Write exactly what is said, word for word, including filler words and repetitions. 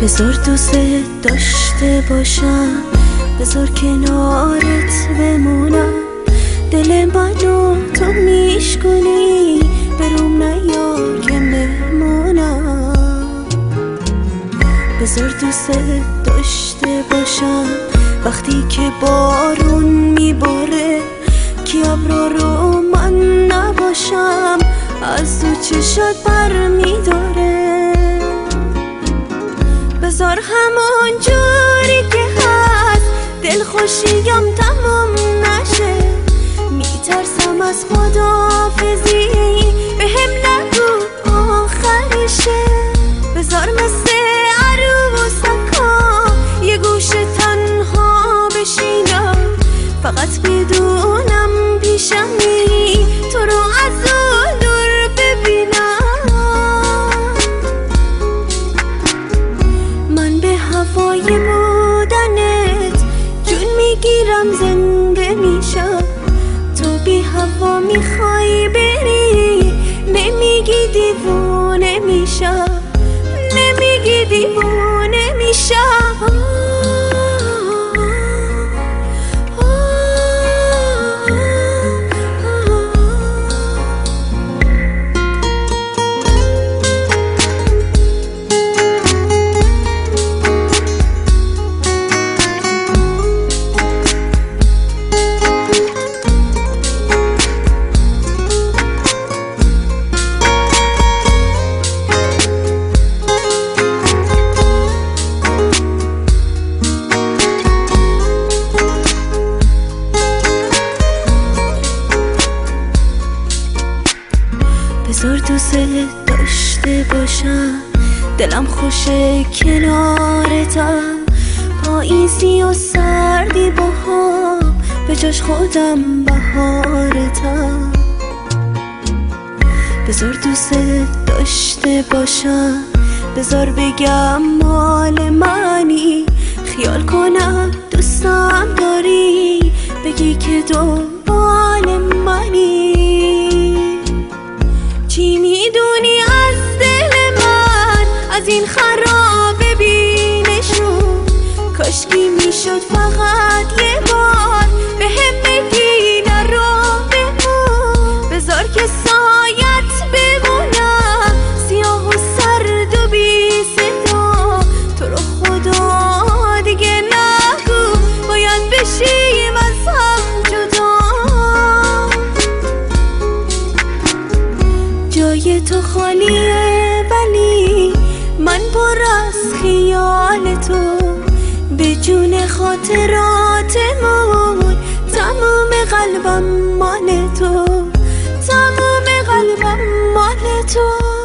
بذار دوست داشته باشم، بذار کنارت بمونم، دل منو تو میشکنی، بروم نیار که مهمونم. بذار دوست داشته باشم وقتی که بارون میباره، که ابرا رو من نباشم از تو چشات بر میداره. بذار همون جوری که هست دلخوشیم تمام نشه، میترسم از خداحافظی بهم نگو آخرشه. بذار مثل عروسکا یه گوشه تنها بشینم، فقط بدونم پیشمی تو رو از اون دور ببینم. من به هوای بودنت جون میگیرم، زنده میشم. تو بی هوا میخوای بری، نمیگی دیوونه میشم، نمیگی دیوونه میشم. بذار دوست داشته باشم، دلم خوشه کنارتم، پاییزی و سردی با هم، به جاش خودم بهارتم. بذار دوست داشته باشم، بذار بگم مال منی، خیال کنم دوستم داری، بگی که دنبال منی. چی میدونی از دل من، از این خرابه بینشون؟ کاشکی میشد فقط یه بار به هم بگی نرو بمون. بذار که سایت بمونم، سیاه و سرد و بی صدا، تو رو خدا دیگه نگو باید بشیم از هم جدا. جای تو خالیه ولی من پر از خیال تو، به جون خاطراتمون تموم قلبم مال تو، تموم قلبم مال تو.